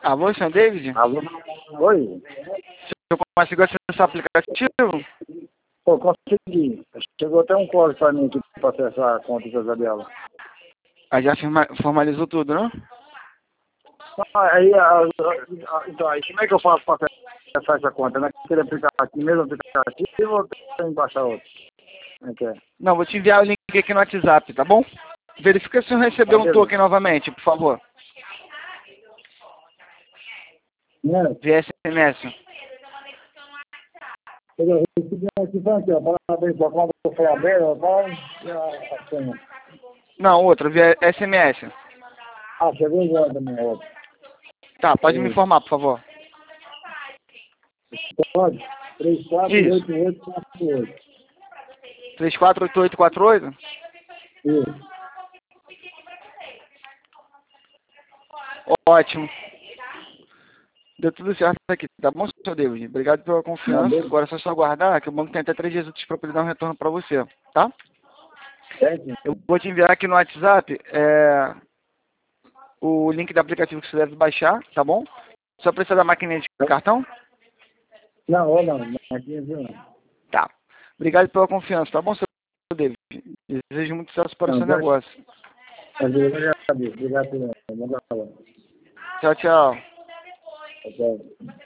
Alô, senhor David? Alô? Oi? Eu consigo acessar o aplicativo? Pô, consegui. Chegou até um código para mim aqui para acessar a conta empresarial. Aí já formalizou tudo, não? Aí, então, aí como é que eu faço para acessar essa conta? Naquele aplicativo, mesmo aplicativo, ou tem que baixar outro? Como é que é? Não, vou te enviar o link aqui no WhatsApp, tá bom? Verifica se eu recebeu um token novamente, por favor. Via SMS. Eu recebi aqui, ó, parabéns, a conta foi aberta, tá? Não, outra, via SMS. Ah, chegou agora também, outra. Tá, pode me informar, por favor. Pode? 348848. 348848? Isso. Ótimo. Deu tudo certo aqui, tá bom, senhor David? Obrigado pela confiança. Agora é só aguardar que o banco tem até 3 dias úteis para poder dar um retorno para você, tá? Eu vou te enviar aqui no WhatsApp o link do aplicativo que você deve baixar, tá bom? Só precisa da maquininha de cartão? Não, maquininha não. Tá. Obrigado pela confiança, tá bom, senhor David? Desejo muito sucesso para o seu negócio. Obrigado pela. Tchau, tchau. Okay.